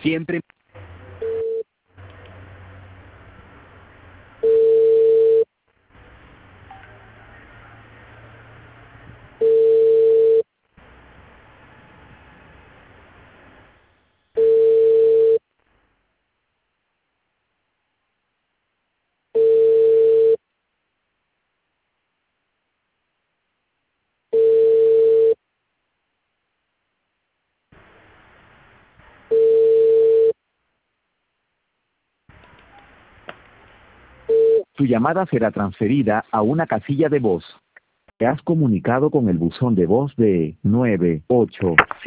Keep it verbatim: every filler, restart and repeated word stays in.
Siempre. Tu llamada será transferida a una casilla de voz. Te has comunicado con el buzón de voz de nueve ocho